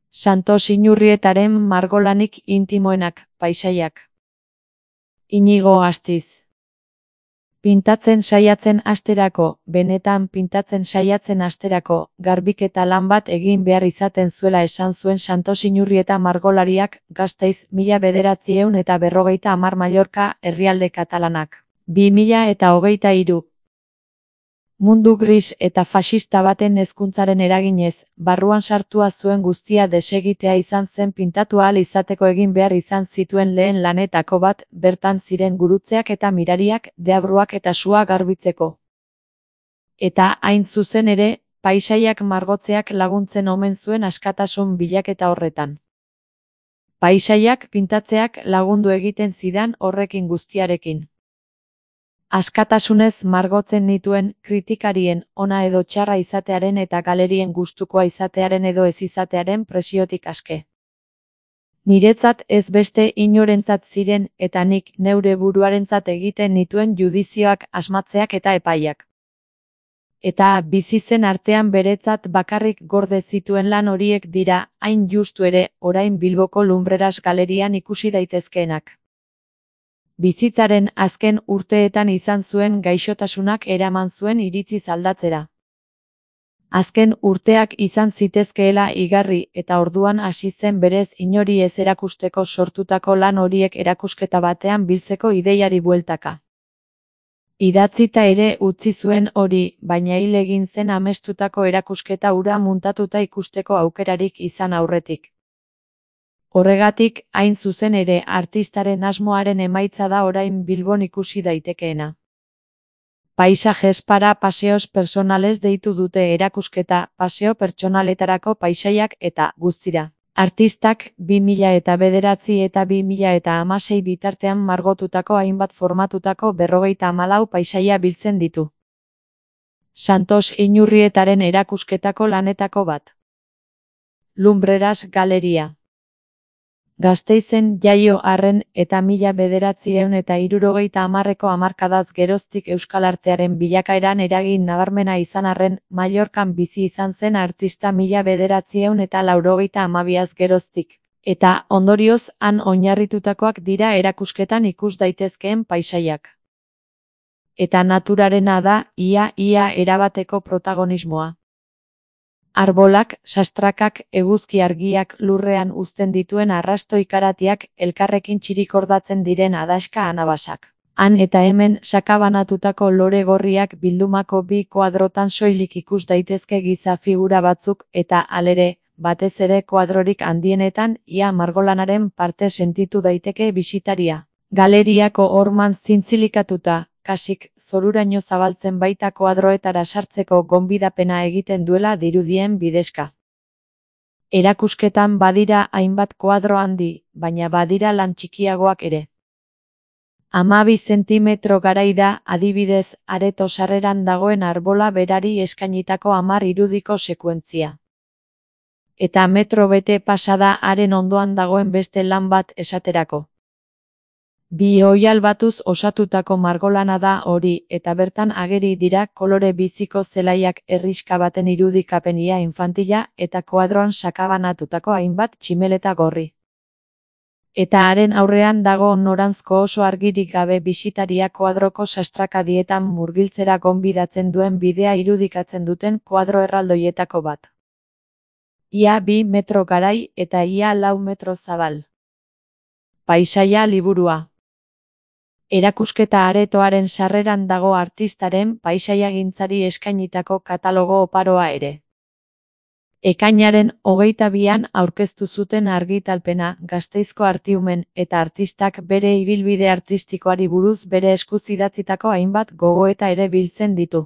Santos Inurrietaren margolanik intimoenak, paisaiak. Inigo Astiz. Pintatzen saiatzen hasterako, benetan pintatzen saiatzen hasterako, garbiketa lan bat egin behar izaten zuela esan zuen Santos Inurrieta margolariak, Gasteiz, 1950 Mallorca, herrialde katalanak. 2023. Mundu gris eta faxista baten hezkuntzaren eraginez, barruan sartua zuen guztia desegitea izan zen pintatu ahal izateko egin behar izan zituen lehen lanetako bat, bertan ziren gurutzeak eta mirariak, deabruak eta sua garbitzeko. Eta, hain zuzen ere, paisaiak margotzeak laguntzen omen zuen askatasun bilaketa horretan. Paisaiak pintatzeak lagundu egiten zidan horrekin guztiarekin. Askatasunez margotzen nituen, kritikarien, ona edo txarra izatearen eta galerien gustukoa izatearen edo ez izatearen presiotik aske. Niretzat ez beste inorentzat ziren, eta nik neure buruarentzat egiten nituen judizioak, asmatzeak eta epaiak. Eta bizi zen artean beretzat bakarrik gorde zituen lan horiek dira, hain justu ere, orain Bilboko Lumbreras galerian ikusi daitezkeenak. Bizitzaren azken urteetan izan zuen gaixotasunak eraman zuen iritziz aldatzera. Azken urteak izan zitezkeela igarri eta orduan hasi zen berez inori ez erakusteko sortutako lan horiek erakusketa batean biltzeko ideiari bueltaka. Idatzita ere utzi zuen hori, baina hil egin zen amestutako erakusketa hura muntatuta ikusteko aukerarik izan aurretik. Horregatik, hain zuzen ere artistaren asmoaren emaitza da orain Bilbon ikusi daitekeena. Paisajes para paseos personales deitu dute erakusketa, paseo pertsonaletarako paisaiak eta guztira. Artistak 2009 eta 2016 bitartean margotutako hainbat formatutako 54 paisaia biltzen ditu. Santos Inurrietaren erakusketako lanetako bat. Lumbreras Galeria. Gasteizen jaio arren eta 1970ko hamarkadaz geroztik euskal artearen bilakaeran eragin nabarmena izan arren, Mallorcan bizi izan zen artista 1982az geroztik. Eta, ondorioz, han oinarritutakoak dira erakusketan ikus daitezkeen paisaiak. Eta naturarena da, ia erabateko protagonismoa. Arbolak, sastrakak, eguzki argiak lurrean uzten dituen arrasto ikaratiak, elkarrekin txirikordatzen diren adaxka anabasak. Han eta hemen sakabanatutako lore gorriak bildumako bi koadrotan soilik ikus daitezke giza figura batzuk, eta halere, batez ere koadrorik handienetan, ia margolanaren parte sentitu daiteke bisitaria. Galeriako horman zintzilikatuta, kasik, zoruraino zabaltzen baita koadroetara sartzeko gonbidapena egiten duela dirudien bidezka. Erakusketan badira hainbat koadro handi, baina badira lan txikiagoak ere. 12 zentimetro garai da, adibidez, areto sarreran dagoen arbola berari eskainitako 10 irudiko sekuentzia. Eta metro bete pasada haren ondoan dagoen beste lan bat esaterako. Bi oihal batuz osatutako margolana da hori, eta bertan ageri dira kolore biziko zelaiak herrixka baten irudikapenia infantila eta koadroan sakabanatutako hainbat tximeleta gorri. Eta haren aurrean dago noranzko oso argirik gabe bisitaria koadroko sastrakadietan murgiltzera gonbidatzen duen bidea irudikatzen duten koadro erraldoietako bat. Ia 2 metro garai eta ia 4 metro zabal. Paisaia liburua. Erakusketa aretoaren sarreran dago artistaren paisaiagintzari eskainitako katalogo oparoa ere. Ekainaren 22an aurkeztu zuten argitalpena Gasteizko Artiumen eta artistak bere ibilbide artistikoari buruz bere eskuz idatzitako hainbat gogoeta ere biltzen ditu.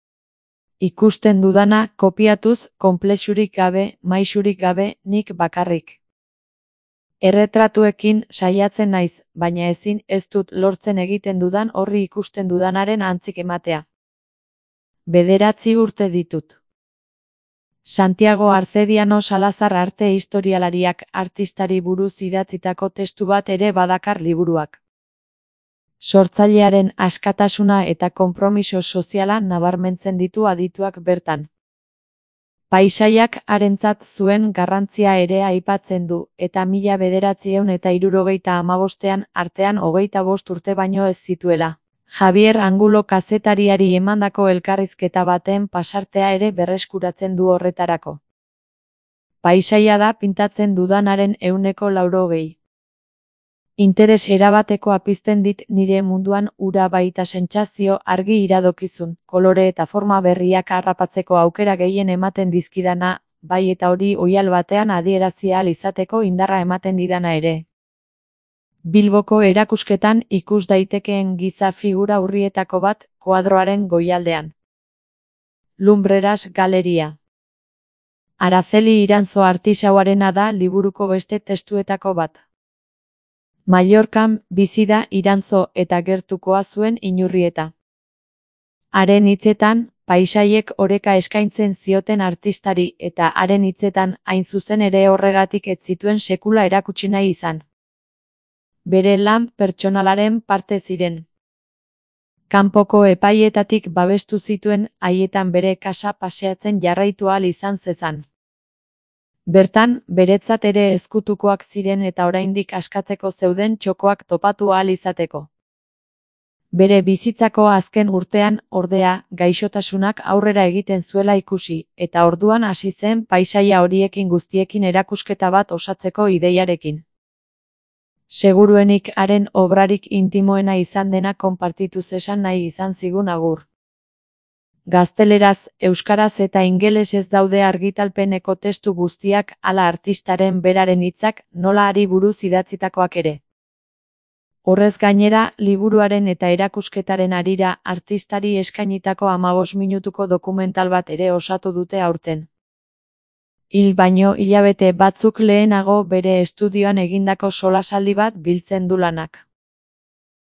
Ikusten dudana kopiatuz, konplexurik gabe, maisurik gabe, nik bakarrik. Erretratuekin saiatzen naiz, baina ezin ez dut lortzen egiten dudan horri ikusten dudanaren antzik ematea. 9 urte ditut. Santiago Arcediano Salazar arte historialariak artistari buruz idatzitako testu bat ere badakar liburuak. Sortzailearen askatasuna eta konpromiso soziala nabarmentzen ditu adituak bertan. Paisaiak harentzat zuen garrantzia ere aipatzen du, eta 1975ean artean 25 urte baino ez zituela. Javier Angulo kazetariari emandako elkarrizketa baten pasartea ere berreskuratzen du horretarako. Paisaia da pintatzen dudanaren 80%. Interes erabatekoa pizten dit nire munduan ura baita sentsazio argi iradokizun, kolore eta forma berriak harrapatzeko aukera gehien ematen dizkidana, bai eta hori oihal batean adierazi ahal izateko indarra ematen didana ere. Bilboko erakusketan ikus daitekeen giza figura urrietako bat, koadroaren goialdean. Lumbreras Galeria. Araceli Iranzo artisauarena da liburuko beste testuetako bat. Mallorcan bizi da Iranzo eta gertukoa zuen Inurrieta. Haren hitzetan, paisaiek oreka eskaintzen zioten artistari eta haren hitzetan hain zuzen ere horregatik ez zituen sekula erakutsi nahi izan. Bere lan pertsonalaren parte ziren. Kanpoko epaietatik babestu zituen haietan bere kasa paseatzen jarraitu ahal izan zezan. Bertan, beretzat ere ezkutukoak ziren eta oraindik askatzeko zeuden txokoak topatu ahal izateko. Bere bizitzako azken urtean, ordea, gaixotasunak aurrera egiten zuela ikusi, eta orduan hasi zen paisaia horiekin guztiekin erakusketa bat osatzeko ideiarekin. Seguruenik haren obrarik intimoena izan dena konpartituz esan nahi izan zigun agur. Gazteleraz, euskaraz eta ingelesez daude argitalpeneko testu guztiak hala artistaren beraren hitzak nola hari buruz idatzitakoak ere. Horrez gainera, liburuaren eta erakusketaren harira artistari eskainitako 15 minutuko dokumental bat ere osatu dute aurten. Hil baino hilabete batzuk lehenago bere estudioan egindako solasaldi bat biltzen du lanak.